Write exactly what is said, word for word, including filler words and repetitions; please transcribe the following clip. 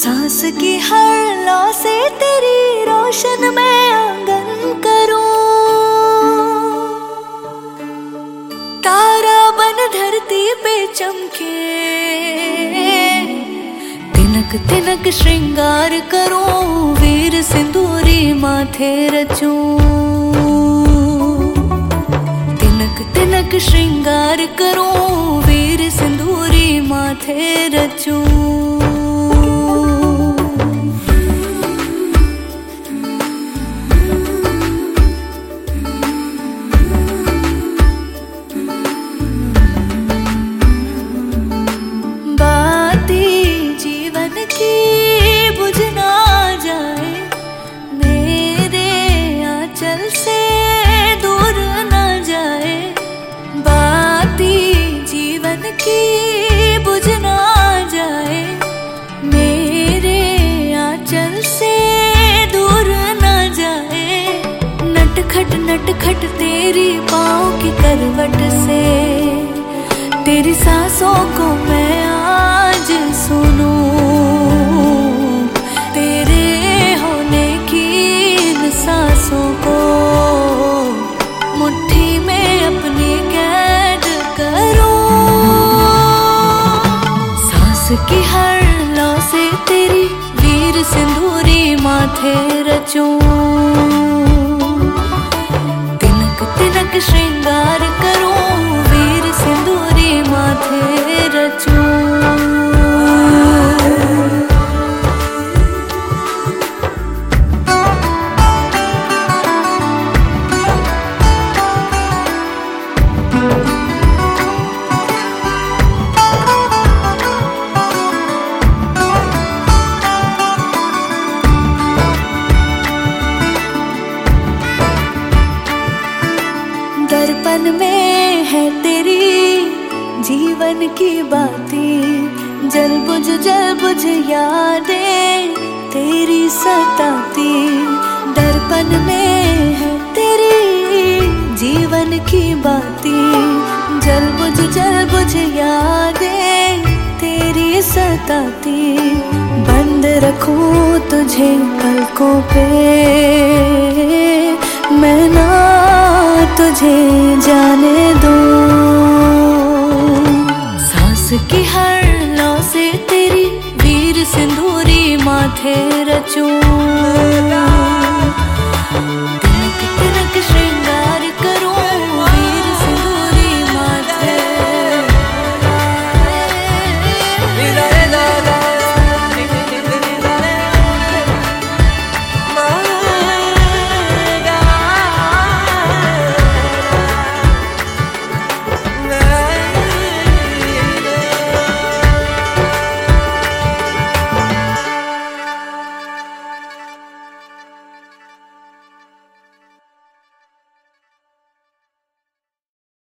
सांस की हर लौ से तेरी रोशन मैं आंगन करूं, तारा बन धरती पे चमके, तिनक तिनक श्रृंगार करूं, वीर सिंदूरी माथे रचूं, तिनक तिनक श्रृंगार करूं, वीर सिंदूरी माथे रचूं। खट नट खट तेरी पाँव की करवट से, तेरी सांसों को मैं आज सुनूं, तेरे होने की इन सांसों को मुट्ठी में अपनी कैद करूं, सांस की हर लौ से तेरी वीर सिंदूरी माथे रचूं, तिनक श्रृंगार करूं, वीर सिंदूरी माथे रचूं। दर्पण में है तेरी जीवन की बातें, जल बुझ जल बुझ यादें तेरी सताती, दर्पण में है तेरी जीवन की बातें, जल बुझ जल बुझ यादें तेरी सताती, बंद रखूं तुझे पलकों पे मैं ना तुझे जाने दो, सांस की हर लौ से तेरी वीर सिंदूरी माथे रचूं।